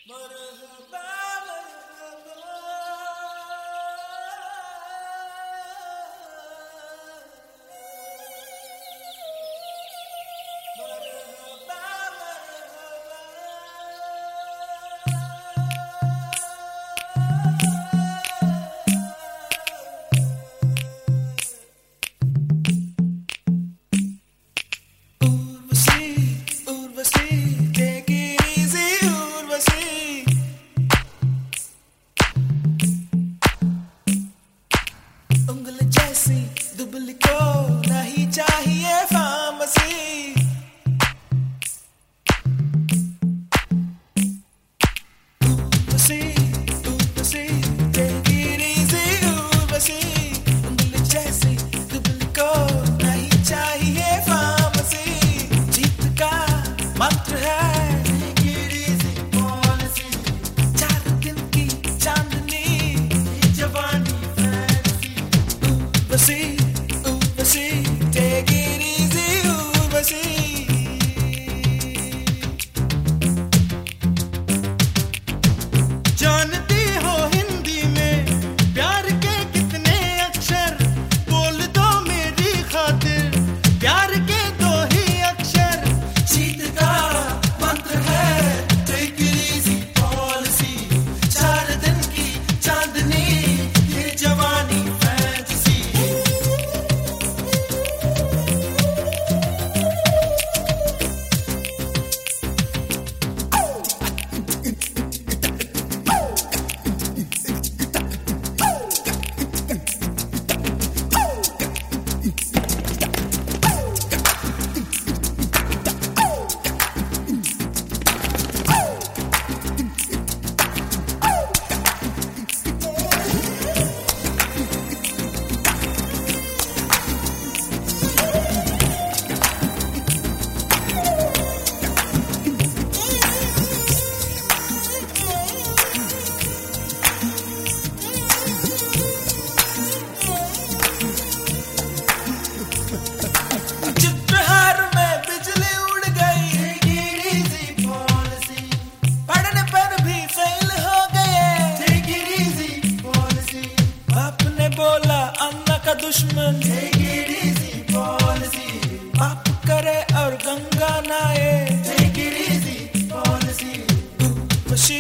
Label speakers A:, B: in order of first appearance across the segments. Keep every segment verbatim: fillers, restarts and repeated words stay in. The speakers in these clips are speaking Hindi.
A: दुश्मन
B: Take it easy policy.
A: पाप करे और गंगा नहाए
B: Take it easy policy.
A: Urvashi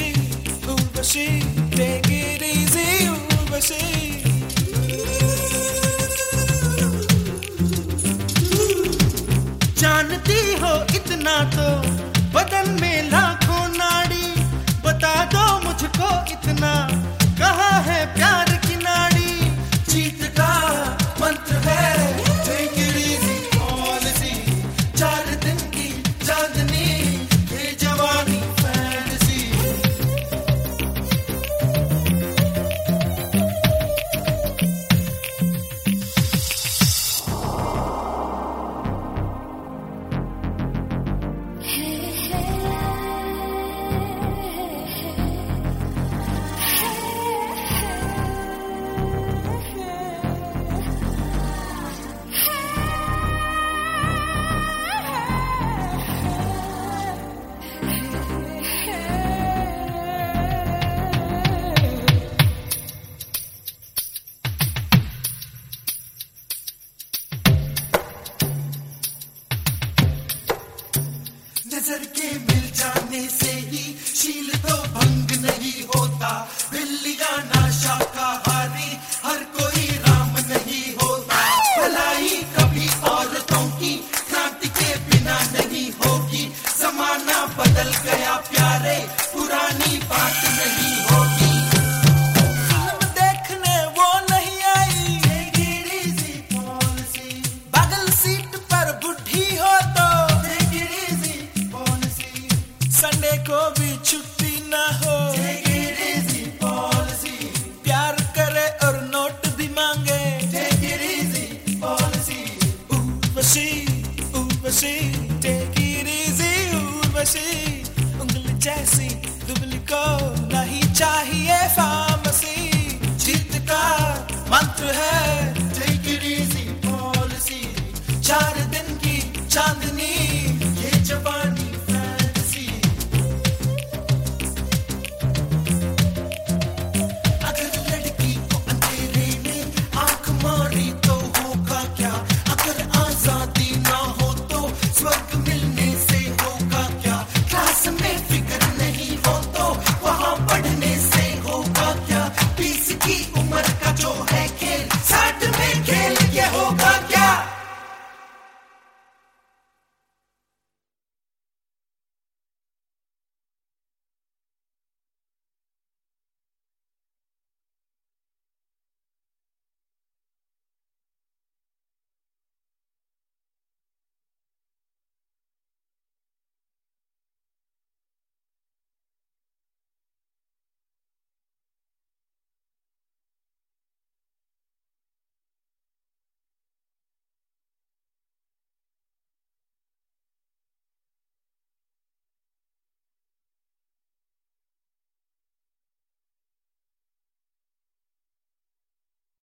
A: Urvashi take it easy Urvashi
B: जानती हो इतना तो बदन में लाखों नाड़ी, बता दो मुझको इतना कहाँ है प्यार की नाड़ी। जीत का मंत्र है Take it easy policy. चार दिन की चांदनी ये जवानी फैंटेसी। नजर के मिल जाने से ही शील तो भंग नहीं होता, बिल्लियां ना शाकाहारी हर कोई राम नहीं होता। भलाई कभी औरतों की क्रांति के बिना नहीं होगी, जमाना बदल गया प्यारे पुरानी बात नहीं होगी।
A: फिल्म देखने वो नहीं आई
B: Take it easy policy.
A: बगल सीट पर बुढ़ी हो तो
B: Take it easy policy.
A: Sunday को भी छुट्टी ना हो
B: Take it easy policy.
A: प्यार करे और नोट भी मांगे
B: Take it easy policy.
A: Urvashi Urvashi take it easy Urvashi उंगली जैसी दुबली को नहीं चाहिए फार्मेसी। जीत का मंत्र है